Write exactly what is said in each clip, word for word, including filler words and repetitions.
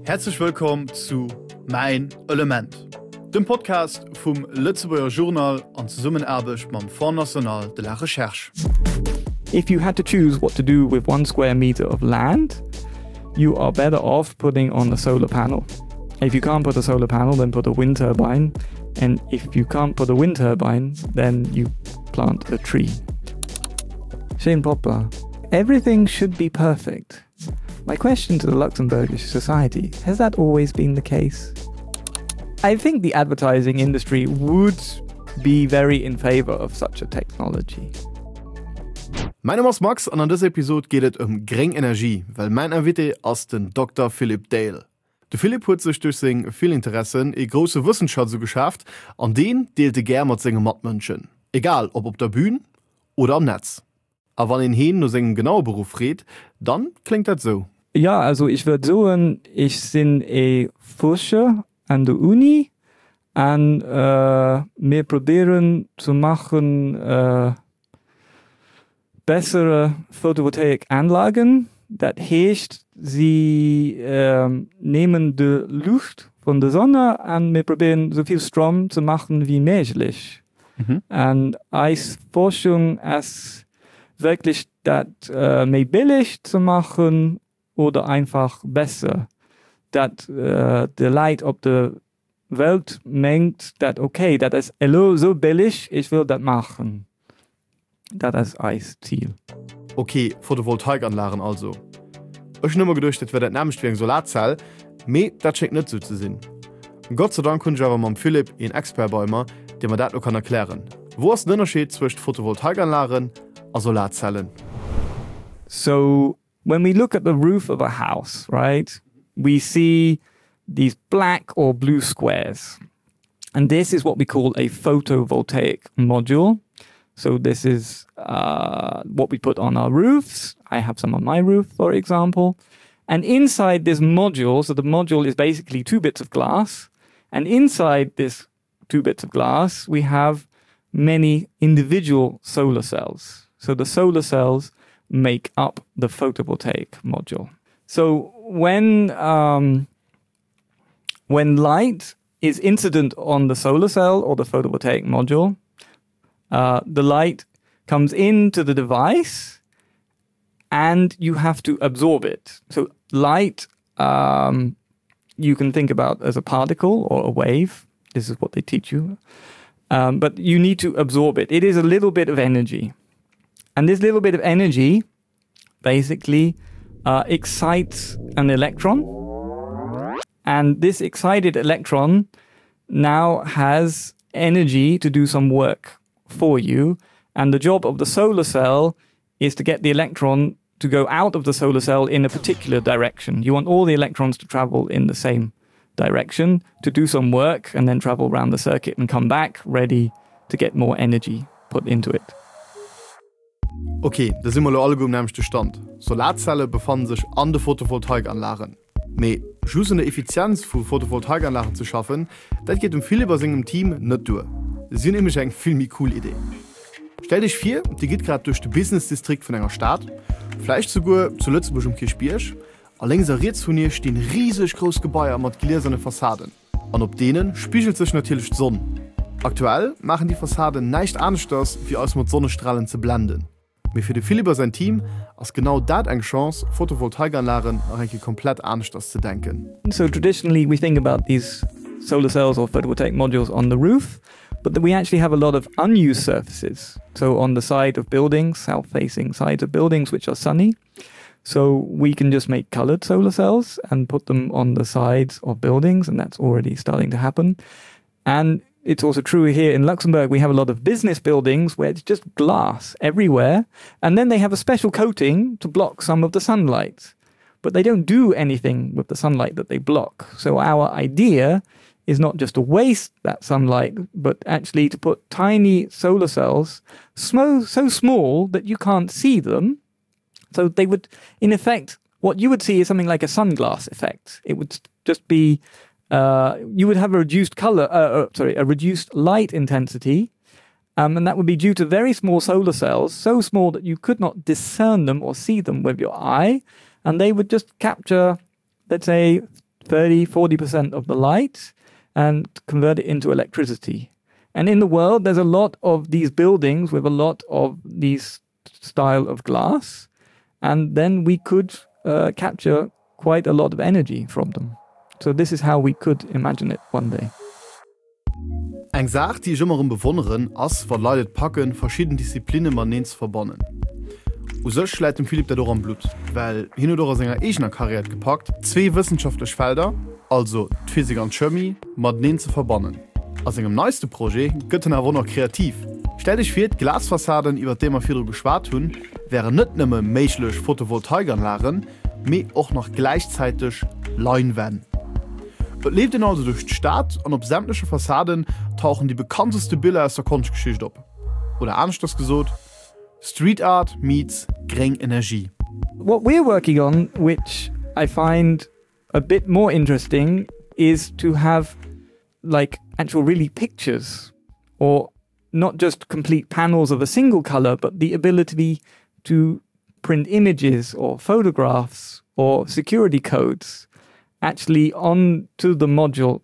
Herzlich willkommen zu Mein Element, dem Podcast vom Lützeburger Journal an Zusammenarbeit mit dem Fonds National de la Recherche. If you had to choose what to do with one square meter of land, you are better off putting on a solar panel. If you can't put a solar panel, then put a wind turbine. And if you can't put a wind turbine, then you plant a tree. Shane Popper, everything should be perfect. My question to the Luxembourgish society, has that always been the case? I think the advertising industry would be very in favor of such a technology. Mein Name ist Max und an dieser Episode geht es um grüne Energie, weil mein Invité ist den Doktor Philip Dale. Der Philipp hat sich durch seine viele Interessen in große Wissenschaft so geschafft, an den delte gerne mit seinen Mitmenschen. Egal, ob auf der Bühne oder am Netz. Aber wenn ihn hin nur seinen genauen Beruf redet, dann klingt das so. Ja, also ich würde sagen, ich bin ein Forscher an der Uni und äh, wir probieren zu machen äh, bessere Photovoltaikanlagen. Das heißt, sie äh, nehmen die Luft von der Sonne und wir probieren so viel Strom zu machen wie möglich. Mhm. Und als Forschung ist wirklich das äh, mehr billig zu machen oder einfach besser. Das äh, die Leute auf der Welt meint, dass okay, das ist so billig, ich will das machen. Das ist ein Ziel. Okay, Photovoltaikanlagen also. Ich habe immer gedacht, das wäre das nämlich wie eine Solarzelle, aber das scheint nicht so zu sein. Gott sei Dank können wir aber mit Philipp einen Expert bei mir, der mir das noch erklären kann. Wo ist der Unterschied zwischen Photovoltaikanlagen und Solarzellen? So, when we look at the roof of a house, right, we see these black or blue squares. And this is what we call a photovoltaic module. So this is uh, what we put on our roofs. I have some on my roof, for example. And inside this module, so the module is basically two bits of glass. And inside this two bits of glass, we have many individual solar cells. So the solar cells make up the photovoltaic module. So when um, when light is incident on the solar cell or the photovoltaic module, uh, the light comes into the device and you have to absorb it. So light, um, you can think about as a particle or a wave. This is what they teach you. Um, but you need to absorb it. It is a little bit of energy. And this little bit of energy basically uh, excites an electron. And this excited electron now has energy to do some work for you. And the job of the solar cell is to get the electron to go out of the solar cell in a particular direction. You want all the electrons to travel in the same direction to do some work and then travel around the circuit and come back ready to get more energy put into it. Okay, da sind wir alle gut am nämlichen Stand. Solarzellen befanden sich an den Photovoltaikanlagen. Aber just eine Effizienz von Photovoltaikanlagen zu schaffen, das geht um viele bei seinem Team nicht durch. Das ist nämlich eine viel mehr coole Idee. Stell dich vor, die geht gerade durch den Business-Distrikt von einer Stadt, vielleicht sogar zu Lützeburg um Kirchbirch, und links rechts von ihr stehen riesig große Gebäude mit gläsernen Fassaden. Und auf denen spiegelt sich natürlich die Sonne. Aktuell machen die Fassaden nichts anderes, wie aus mit Sonnenstrahlen zu blenden. Aber für Philipp und sein Team ist genau das eine Chance, Photovoltaikanlagen auch eigentlich komplett anders zu denken. So traditionally we think about these solar cells or photovoltaic modules on the roof, but we actually have a lot of unused surfaces. So on the side of buildings, south-facing sides of buildings which are sunny. So we can just make colored solar cells and put them on the sides of buildings, and that's already starting to happen. And it's also true here in Luxembourg, we have a lot of business buildings where it's just glass everywhere, and then they have a special coating to block some of the sunlight. But they don't do anything with the sunlight that they block. So our idea is not just to waste that sunlight, but actually to put tiny solar cells so, so small that you can't see them. So they would, in effect, what you would see is something like a sunglass effect. It would just be, uh, you would have a reduced color, uh, uh, sorry, a reduced light intensity, um, and that would be due to very small solar cells, so small that you could not discern them or see them with your eye, and they would just capture, let's say, thirty, forty percent of the light and convert it into electricity. And in the world, there's a lot of these buildings with a lot of these style of glass. And then we could uh, capture quite a lot of energy from them. So this is how we could imagine it one day. Eng Saach, die ich immer bewunderen, ass verleidet packen verschiedene Disziplinen man nens verbonnen. U sech schläit dem Philipp der Dor am Blut, weil hin oder senger eichner Karriere gepackt, zwei wissenschaftliche Felder, also Physik und Chemie, mat neen zu verbonnen. Aus engem neueste Projekt gëtt er noch kreativ. Stell dich fir Glasfassaden iwwer dem fir geschwar hun, wäre net nimme méiglech Photovoltaikanlagen, me auch noch gleichzeitig Leinwände. Das lebt ihn also durch die Stadt und auf sämtliche Fassaden tauchen die bekannteste Bilder aus der Kunstgeschichte auf. Oder anders gesagt, Street Art meets Green Energie. What we're working on, which I find a bit more interesting, is to have like actual really pictures, or not just complete panels of a single color, but the ability to print images or photographs or security codes actually onto the module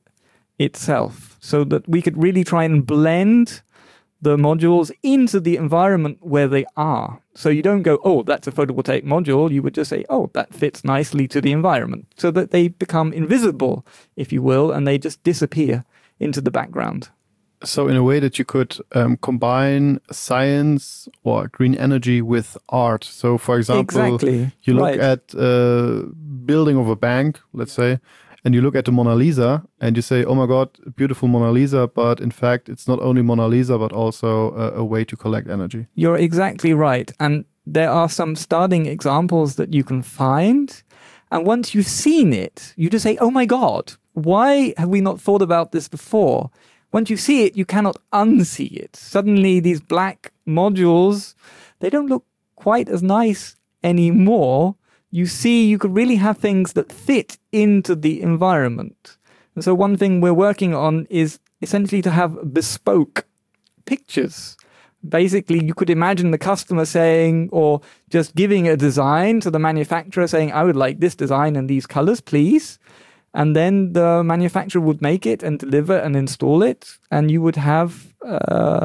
itself, so that we could really try and blend the modules into the environment where they are. So you don't go, oh, that's a photovoltaic module. You would just say, oh, that fits nicely to the environment, so that they become invisible, if you will, and they just disappear into the background. So in a way that you could um, combine science or green energy with art. So for example, exactly. you look right. at a building of a bank, let's say, and you look at the Mona Lisa and you say, oh my God, beautiful Mona Lisa, but in fact, it's not only Mona Lisa, but also a, a way to collect energy. You're exactly right. And there are some starting examples that you can find. And once you've seen it, you just say, oh my God, why have we not thought about this before? Once you see it, you cannot unsee it. Suddenly, these black modules, they don't look quite as nice anymore. You see, you could really have things that fit into the environment. And so one thing we're working on is essentially to have bespoke pictures. Basically, you could imagine the customer saying, or just giving a design to the manufacturer saying, I would like this design and these colors, please. And then the manufacturer would make it and deliver and install it. And you would have uh,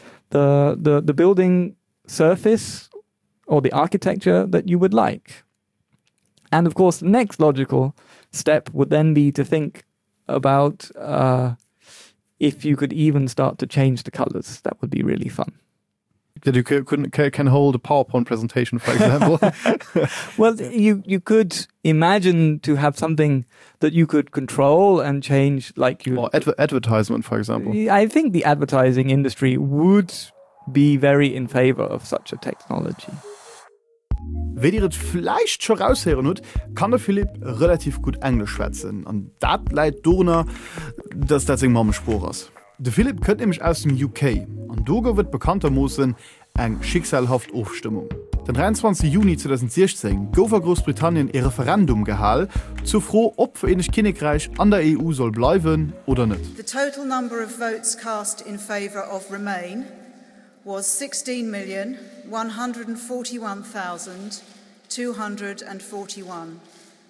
the, the, the building surface or the architecture that you would like. And of course, the next logical step would then be to think about uh, if you could even start to change the colors. That would be really fun. That you could, can hold a PowerPoint presentation, for example. Well, you, you could imagine to have something that you could control and change, like you. Or adver advertisement, for example. I think the advertising industry would be very in favor of such a technology. Wenn ihr es vielleicht schon raushören habt, kann der Philipp relativ gut Englisch schwätzen. Und das leidet darunter, dass das ein Mammenspur ist. Der Philipp kommt nämlich aus dem U K. Und da wird bekanntermaßen eine schicksalhafte Aufstimmung. Den dreiundzwanzigsten Juni zweitausendsechzehn gouf Großbritannien ein Referendum gehalten, zu froh, ob Vereinigtes Königreich an der E U soll bleiben oder nicht. The total number of votes cast in favor of Remain was sixteen million one hundred forty-one thousand two hundred forty-one.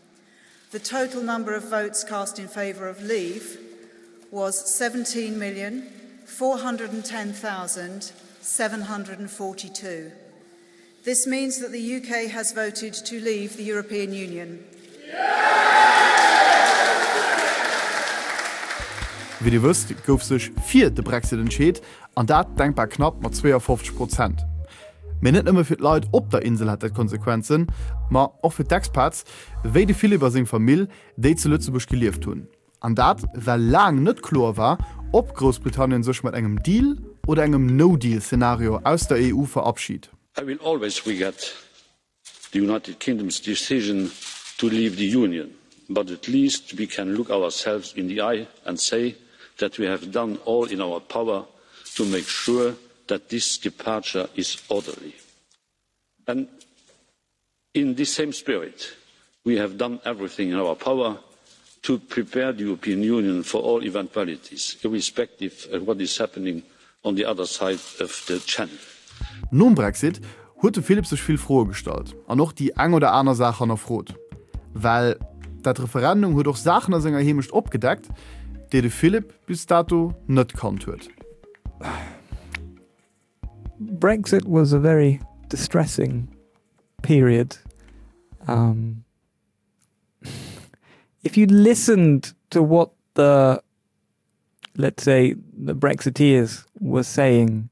The total number of votes cast in favor of Leave was seventeen million four hundred ten thousand seven hundred forty-two. This means that the U K has voted to leave the European Union. Wie ihr wisst, gouf sich für den Brexit entschieden, und das denkbar knapp mit zweiundfünfzig Prozent. Wir nicht immer für die Leute auf der Insel hat das Konsequenzen, aber auch für die Expats, wie die viele über seine Familie, die zu Lützeburg gelebt haben. Und das, weil lange nicht klar war, ob Großbritannien sich mit einem Deal oder einem No-Deal-Szenario aus der E U verabschiedet. I will always regret the United Kingdom's decision to leave the Union, but at least we can look ourselves in the eye and say that we have done all in our power to make sure that this departure is orderly. And in this same spirit, we have done everything in our power to prepare the European Union for all eventualities, irrespective of what is happening on the other side of the Channel. Nun Brexit hatte Philipp sich viel froher gestellt, und auch die ein oder andere Sache noch froh. Weil dat Referendum huet doch Sachen as enger hemischt opgedeckt, de de Philipp bis dato net kannt huet. Brexit was a very distressing period. Um, if you listened to what the, let's say, the Brexiteers were saying,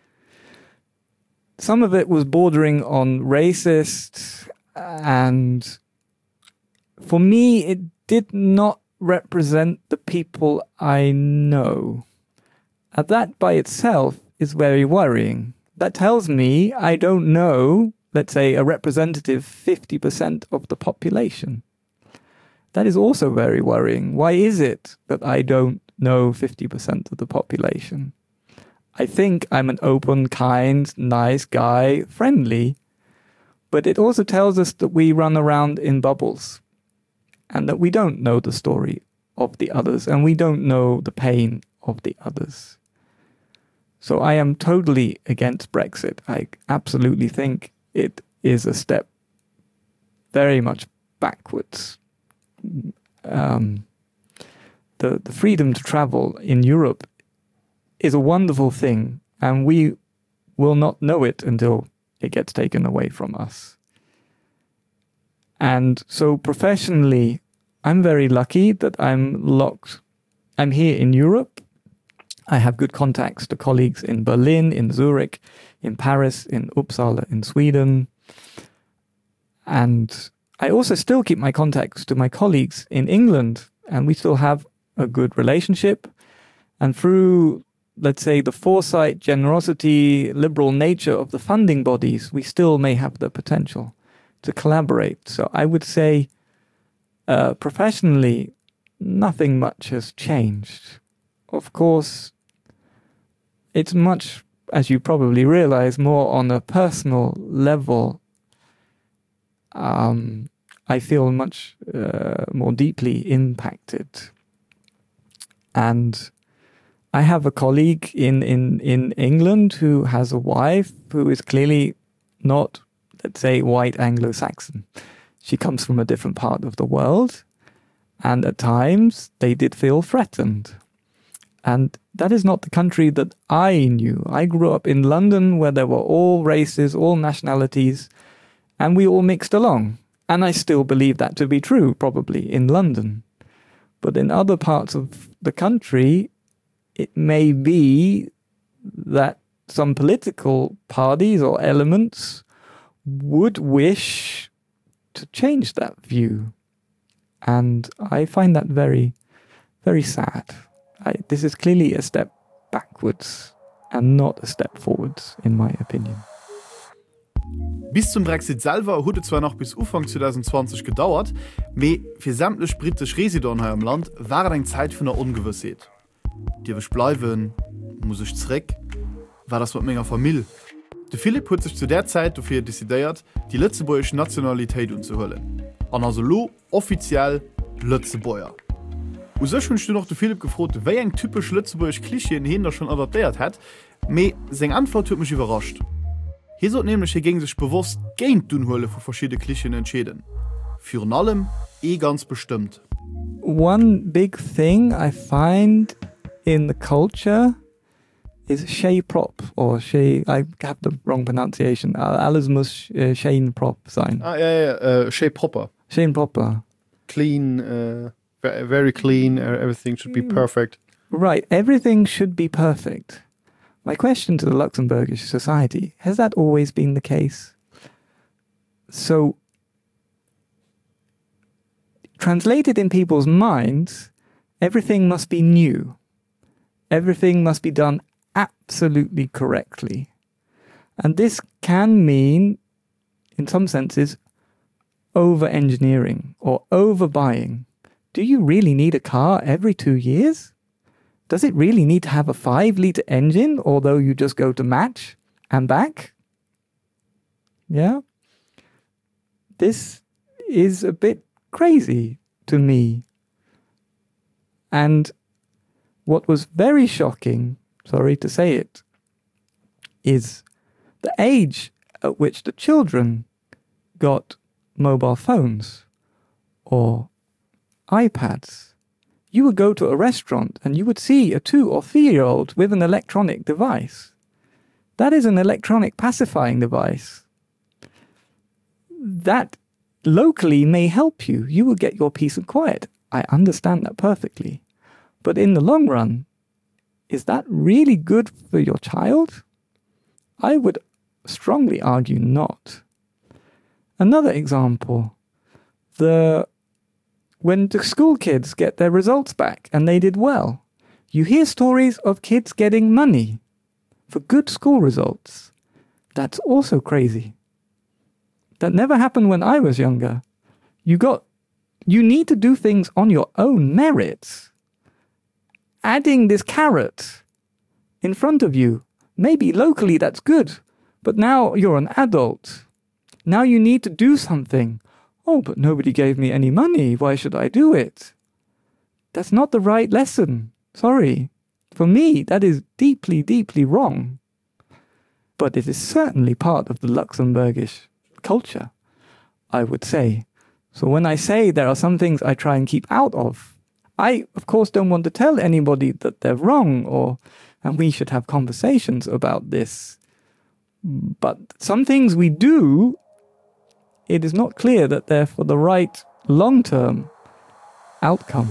some of it was bordering on racist, and for me, it did not represent the people I know. And that by itself is very worrying. That tells me I don't know, let's say, a representative fifty percent of the population. That is also very worrying. Why is it that I don't know fifty percent of the population? I think I'm an open, kind, nice guy, friendly, but it also tells us that we run around in bubbles and that we don't know the story of the others and we don't know the pain of the others. So I am totally against Brexit. I absolutely think it is a step very much backwards. Um, the, the freedom to travel in Europe is a wonderful thing, and we will not know it until it gets taken away from us. And so professionally, I'm very lucky that I'm locked. I'm here in Europe. I have good contacts to colleagues in Berlin, in Zurich, in Paris, in Uppsala, in Sweden. And I also still keep my contacts to my colleagues in England, and we still have a good relationship. And through, let's say, the foresight, generosity, liberal nature of the funding bodies, we still may have the potential to collaborate. So I would say, uh, professionally, nothing much has changed. Of course, it's much, as you probably realize, more on a personal level. Um, I feel much uh, more deeply impacted. And I have a colleague in, in, in England who has a wife who is clearly not, let's say, white Anglo-Saxon. She comes from a different part of the world. And at times, they did feel threatened. And that is not the country that I knew. I grew up in London, where there were all races, all nationalities, and we all mixed along. And I still believe that to be true, probably, in London. But in other parts of the country, it may be that some political parties or elements would wish to change that view. And I find that very, very sad. I, this is clearly a step backwards and not a step forwards, in my opinion. Bis zum Brexit selber huet zwar noch bis Ufang zwanzig zwanzig gedauert, me fir sämtlech britisch Residenten hier im Land war eng Zeit vun der Ungewissheit. Dirwech bleiwen, muss ich zurück, war das mit meiner Familie. De Philipp hat sich zu der Zeit dafür dezidiert, die Lützeburgische Nationalität umzuhüllen. Und also lo offiziell Lützeburger. Und so schon du noch de Philipp gefragt, wer ein typisch Lützeburgisch Klischee in Hinder schon adaptiert hat, me seine Antwort hat mich überrascht. Hier sollte nämlich gegen sich bewusst gegen die Unhöhle von verschiedenen Klischeen entschieden. Für allem eh ganz bestimmt. One big thing I find in the culture is Shea Prop, or Shea, I have the wrong pronunciation, alles muss uh, Shane Prop sein. Ah, ja, ja, uh, Shea Proper. Shane Proper. Clean, uh, very clean, everything should be perfect. Right, everything should be perfect. My question to the Luxembourgish society, has that always been the case? So, translated in people's minds, everything must be new. Everything must be done absolutely correctly. And this can mean, in some senses, over-engineering or over-buying. Do you really need a car every two years? Does it really need to have a five-litre engine, although you just go to match and back? Yeah? This is a bit crazy to me. And what was very shocking, sorry to say it, is the age at which the children got mobile phones or iPads. You would go to a restaurant and you would see a two or three-year-old with an electronic device. That is an electronic pacifying device. That locally may help you. You will get your peace and quiet. I understand that perfectly. But in the long run, is that really good for your child? I would strongly argue not. Another example, the when the school kids get their results back and they did well, you hear stories of kids getting money for good school results. That's also crazy. That never happened when I was younger. You got, you need to do things on your own merits. Adding this carrot in front of you, maybe locally that's good, but now you're an adult. Now you need to do something. Oh, but nobody gave me any money. Why should I do it? That's not the right lesson. Sorry. For me, that is deeply, deeply wrong. But it is certainly part of the Luxembourgish culture, I would say. So when I say there are some things I try and keep out of, I, of course, don't want to tell anybody that they're wrong or and we should have conversations about this. But some things we do, it is not clear that they're for the right long-term outcome.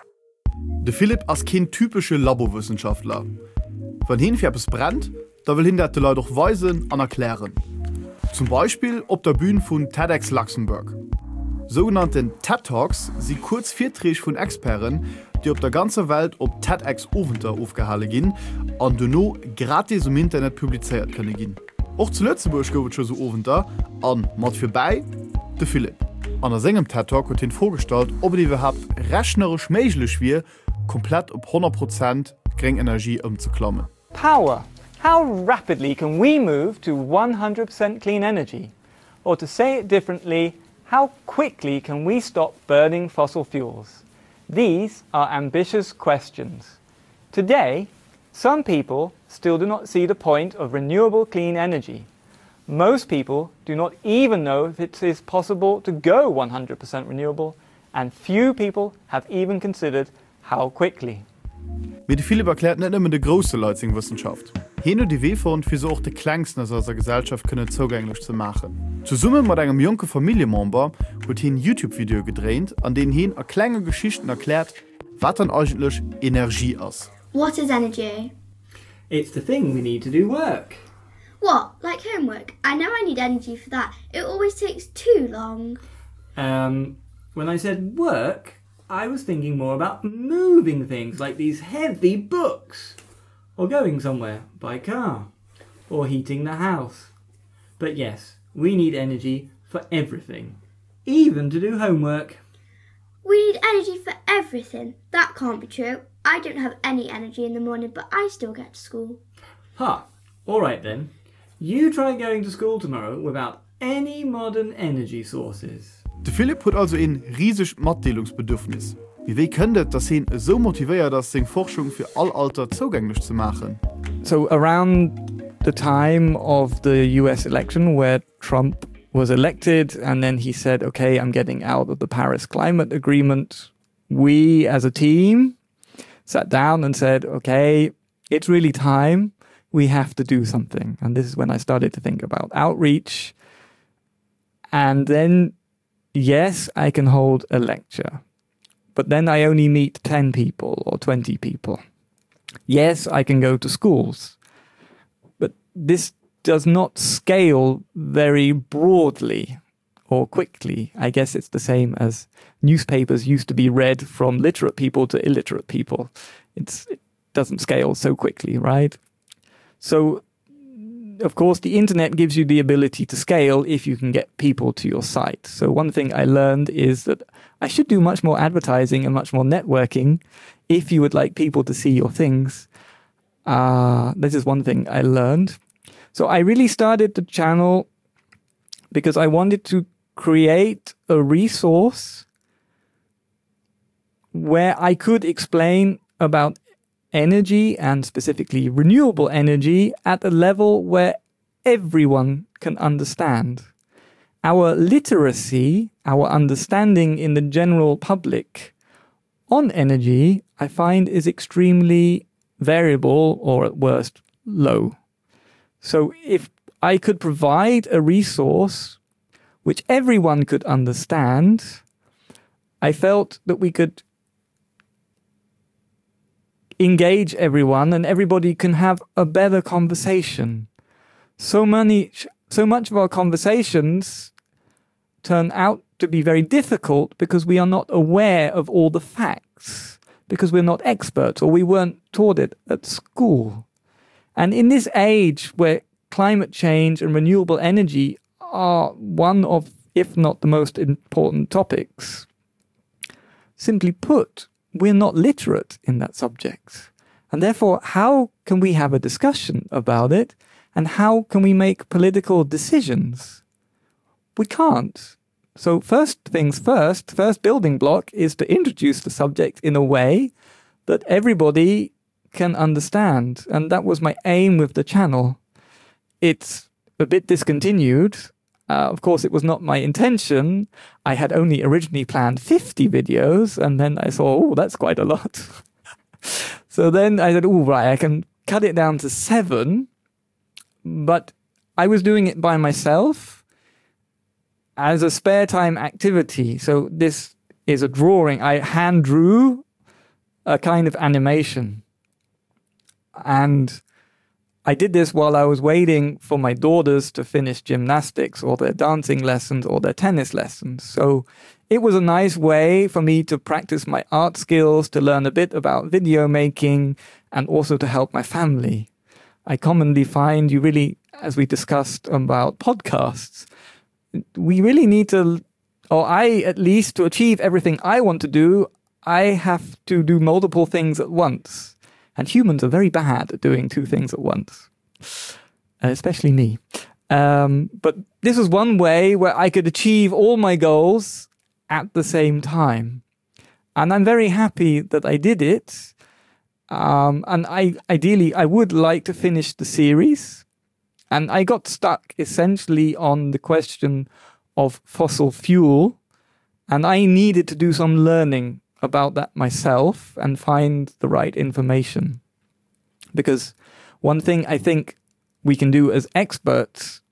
De Philipp as kein typische Labowissenschaftler. Wenn hin es brennt, da will hin der Leute doch weisen und erklären. Zum Beispiel ob der Bühne von TEDx Luxemburg. Sogenannten TED Talks sind kurz Vorträge von Experten, die auf der ganzen Welt ob TEDx Oventer aufgehalten gehen und danach gratis im Internet publiziert können gehen. Auch zu Lützeburg gibt es schon so Oventer und mit vorbei der Philipp. An der seinem TED Talk wird ihn vorgestellt, ob es überhaupt rechnerisch möglich wäre, komplett auf hundert Prozent Grünenergie umzuklammen. Power. How rapidly can we move to one hundred percent clean energy? Or to say it differently, how quickly can we stop burning fossil fuels? These are ambitious questions. Today, some people still do not see the point of renewable clean energy. Most people do not even know that it is possible to go one hundred percent renewable, and few people have even considered how quickly. Wie die Philipp erklärt nicht immer die große Leutungswissenschaft. Hier nur die Wehfond für so auch die Kleinsten aus unserer Gesellschaft können zugänglich zu machen. Zusammen mit einem jungen Familienmember wird hier ein YouTube-Video gedreht, an dem hier eine kleine Geschichten erklärt, was dann eigentlich Energie ist. What is energy? It's the thing we need to do work. What? Like homework? I know I need energy for that. It always takes too long. Um, when I said work, I was thinking more about moving things like these heavy books, or going somewhere by car, or heating the house. But yes, we need energy for everything, even to do homework. We need energy for everything. That can't be true. I don't have any energy in the morning, but I still get to school. Ha! All right then. You try going to school tomorrow without any modern energy sources. Der Philipp hat also ein riesiges Mitteilungsbedürfnis. Wie wir können, dass ihn so motiviert, dass seine Forschung für all Alter zugänglich zu machen. So around the time of the U S election where Trump was elected and then he said, okay, I'm getting out of the Paris Climate Agreement, we as a team sat down and said, okay, it's really time. We have to do something. And this is when I started to think about outreach. And then, yes, I can hold a lecture. But then I only meet ten people or twenty people. Yes, I can go to schools. But this does not scale very broadly or quickly. I guess it's the same as newspapers used to be read from literate people to illiterate people. It's, it doesn't scale so quickly, right? So, of course, the internet gives you the ability to scale if you can get people to your site. So one thing I learned is that I should do much more advertising and much more networking if you would like people to see your things. Uh, this is one thing I learned. So I really started the channel because I wanted to create a resource where I could explain about energy and specifically renewable energy at a level where everyone can understand. Our literacy, our understanding in the general public on energy, I find, is extremely variable or at worst low. So if I could provide a resource which everyone could understand, I felt that we could engage everyone and everybody can have a better conversation. So many, so much of our conversations turn out to be very difficult because we are not aware of all the facts, because we're not experts or we weren't taught it at school. And in this age where climate change and renewable energy are one of, if not the most important topics, simply put, we're not literate in that subject. And therefore, how can we have a discussion about it? And how can we make political decisions? We can't. So first things first, first building block is to introduce the subject in a way that everybody can understand. And that was my aim with the channel. It's a bit discontinued. Uh, of course, it was not my intention. I had only originally planned fifty videos, and then I saw, oh, that's quite a lot. So then I said, oh, right, I can cut it down to seven. But I was doing it by myself as a spare time activity. So this is a drawing. I hand drew a kind of animation. And I did this while I was waiting for my daughters to finish gymnastics or their dancing lessons or their tennis lessons. So it was a nice way for me to practice my art skills, to learn a bit about video making, and also to help my family. I commonly find you really, as we discussed about podcasts, we really need to, or I at least, to achieve everything I want to do, I have to do multiple things at once. And humans are very bad at doing two things at once, especially me. Um, but this was one way where I could achieve all my goals at the same time. And I'm very happy that I did it. Um, and I ideally, I would like to finish the series. And I got stuck essentially on the question of fossil fuel. And I needed to do some learning about that myself and find the right information. Because one thing I think we can do as experts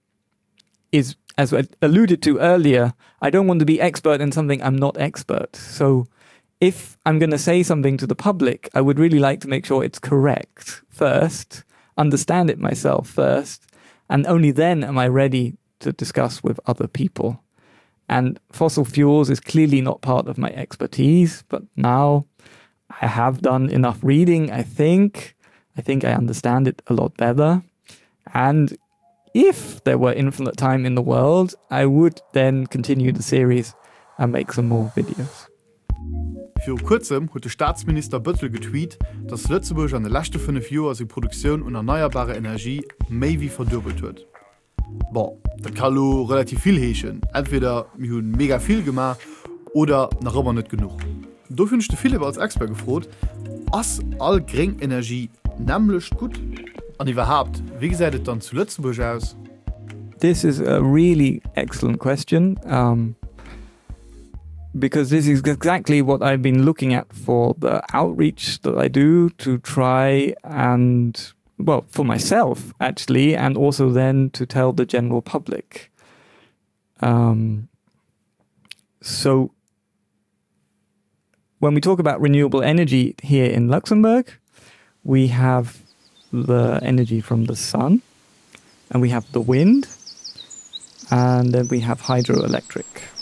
is, as I alluded to earlier, I don't want to be expert in something I'm not expert. So if I'm going to say something to the public, I would really like to make sure it's correct first, understand it myself first, and only then am I ready to discuss with other people. And fossil fuels is clearly not part of my expertise, but now I have done enough reading, I think. I think I understand it a lot better. And if there were infinite time in the world, I would then continue the series and make some more videos. Für kurzem hat der Staatsminister Böttl getweet, dass Lützeburg an den letzten fünf Jahren die Produktion und erneuerbare Energie mehr wie verdoppelt hat. Bon, das kann auch relativ viel heißen. Entweder wir haben mega viel gemacht oder noch immer nicht genug. Da finde ich viele als Expert gefragt, ist all Grünenergie nämlich gut? Und überhaupt, wie sieht es dann zu Lützeburg aus? This is a really excellent question. Um, because this is exactly what I've been looking at for the outreach that I do to try and, well, for myself actually, and also then to tell the general public. Um, so when we talk about renewable energy here in Luxembourg, we have the energy from the sun, and we have the wind, and then we have hydroelectric.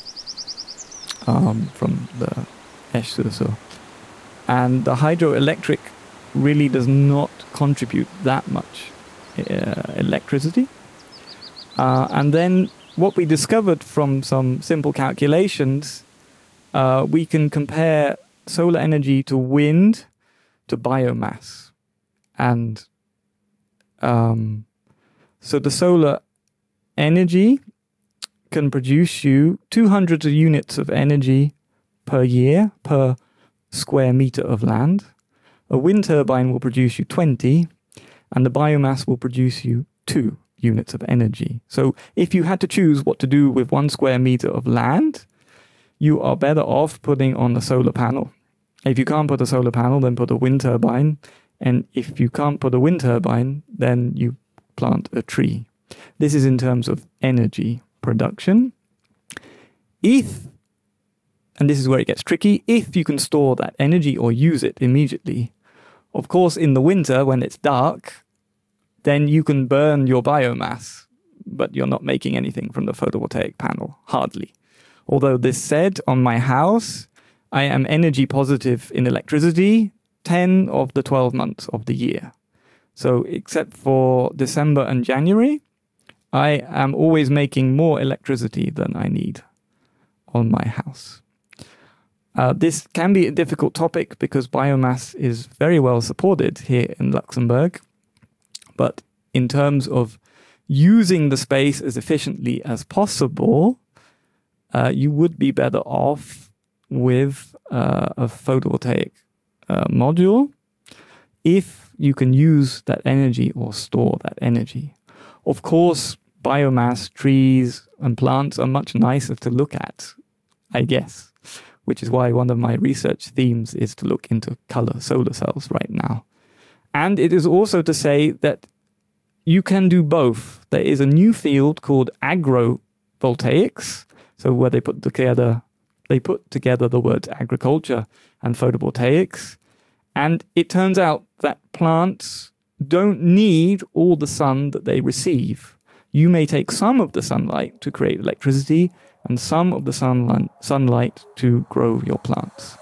Um, from the Esch-sur-Sur. And the hydroelectric really does not contribute that much uh, electricity. Uh, and then what we discovered from some simple calculations, uh, we can compare solar energy to wind to biomass. And um, so the solar energy can produce you two hundred units of energy per year per square meter of land. A wind turbine will produce you twenty, and the biomass will produce you two units of energy. So if you had to choose what to do with one square meter of land, you are better off putting on a solar panel. If you can't put a solar panel, then put a wind turbine. And if you can't put a wind turbine, then you plant a tree. This is in terms of energy production. If, and this is where it gets tricky, if you can store that energy or use it immediately, of course, in the winter when it's dark, then you can burn your biomass, but you're not making anything from the photovoltaic panel, hardly. Although this said, on my house, I am energy positive in electricity ten of the twelve months of the year. So except for December and January, I am always making more electricity than I need on my house. Uh, this can be a difficult topic because biomass is very well supported here in Luxembourg. But in terms of using the space as efficiently as possible, uh, you would be better off with uh, a photovoltaic uh, module if you can use that energy or store that energy. Of course, biomass, trees and plants are much nicer to look at, I guess, which is why one of my research themes is to look into color solar cells right now. And it is also to say that you can do both. There is a new field called agrovoltaics, so where they put together they put together the words agriculture and photovoltaics. And it turns out that plants don't need all the sun that they receive. You may take some of the sunlight to create electricity and some of the sunlight, sunlight to grow your plants.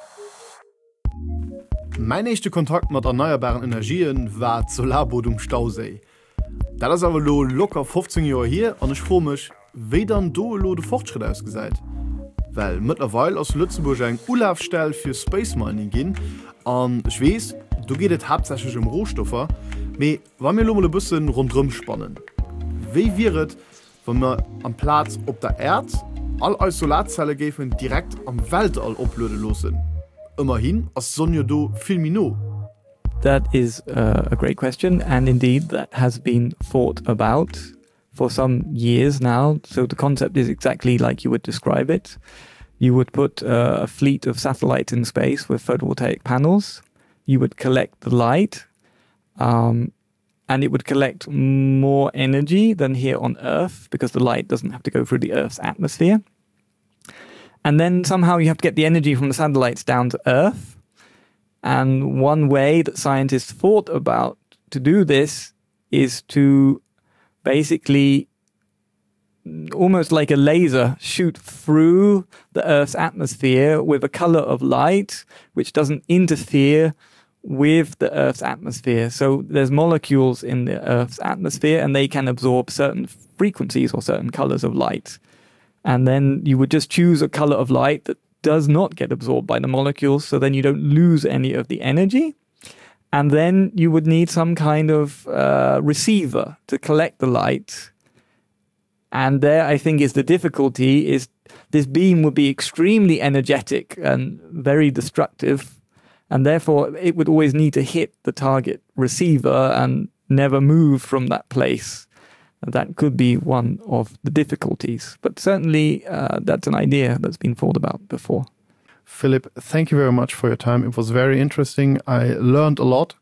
Mein nächster Kontakt mit erneuerbaren Energien war Solarboot Stausee. Das ist aber locker fünfzehn Jahre hier und ich frage mich, wie dann do lo der Fortschritt ausgeseit? Weil mittlerweile aus Lützeburg eine Urlaubsstelle für Space Mining gehen und ich weiß, du geht es hauptsächlich um Rohstoffe, aber wenn wir mal ein bisschen rundherum spannen. Wie wäre es, wenn wir am Platz auf der Erde all als Solarzellen geben direkt am Weltall uploaden lassen? Immerhin, als Sonne do viel mehr. That is uh, a great question, and indeed that has been thought about for some years now. So the concept is exactly like you would describe it. You would put uh, a fleet of satellites in space with photovoltaic panels. You would collect the light, um, and it would collect more energy than here on Earth because the light doesn't have to go through the Earth's atmosphere. And then somehow you have to get the energy from the satellites down to Earth. And one way that scientists thought about to do this is to basically, almost like a laser, shoot through the Earth's atmosphere with a color of light which doesn't interfere with the Earth's atmosphere. So there's molecules in the Earth's atmosphere and they can absorb certain frequencies or certain colors of light. And then you would just choose a color of light that does not get absorbed by the molecules, so then you don't lose any of the energy. And then you would need some kind of uh, receiver to collect the light. And there, I think, is the difficulty, is this beam would be extremely energetic and very destructive. And therefore, it would always need to hit the target receiver and never move from that place. That could be one of the difficulties. But certainly, uh, that's an idea that's been thought about before. Philip, thank you very much for your time. It was very interesting. I learned a lot.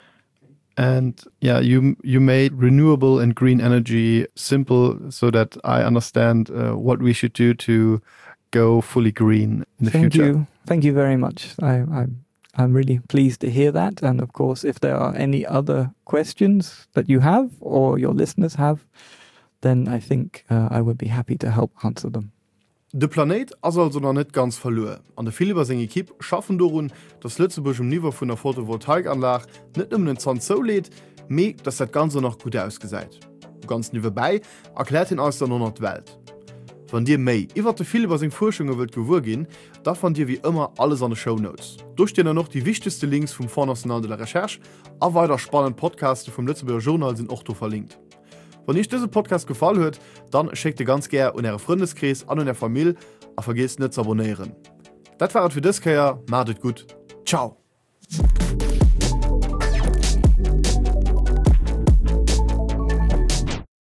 And yeah, you you made renewable and green energy simple so that I understand uh, what we should do to go fully green in the Thank future. You. Thank you very much. I, I'm, I'm really pleased to hear that. And of course, if there are any other questions that you have or your listeners have, then I think uh, I would be happy to help answer them. De Planet ist also noch nicht ganz verloren. An der Philipp seine Equipe schaffen darum, dass Lützeburg im Niveau von der Photovoltaikanlage nicht nur den Zahn so lädt, aber dass das Ganze noch gut ausgeseit. Ganz nebenbei erklärt ihn aus dann noch die Welt. Wenn dir mehr über die Philipp seine Forschungen wollt geworden gehen, da fand ihr wie immer alles an den Shownotes. Dort stehen noch die wichtigsten Links vom Fonds National de la Recherche, aber weiter spannende Podcasts vom Lützeburger Journal sind auch da verlinkt. Wenn euch dieser Podcast gefallen hat, dann schickt ihr ganz gerne an eure Freundeskreis, an eure Familie und vergesst nicht zu abonnieren. Das war es für das Jahr. Macht es gut. Ciao.